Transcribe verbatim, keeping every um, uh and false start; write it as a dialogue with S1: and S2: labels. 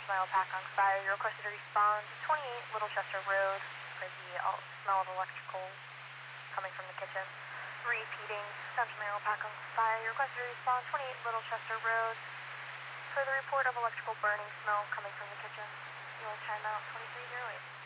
S1: Mile Pack on fire. You requested to respond to twenty-eight Little Chester Road for the uh, smell of electrical coming from the kitchen. Repeating, Central Mile Pack on fire. You requested to respond twenty-eight Little Chester Road for the report of electrical burning smell coming from the kitchen. You'll time out twenty-three oh eight.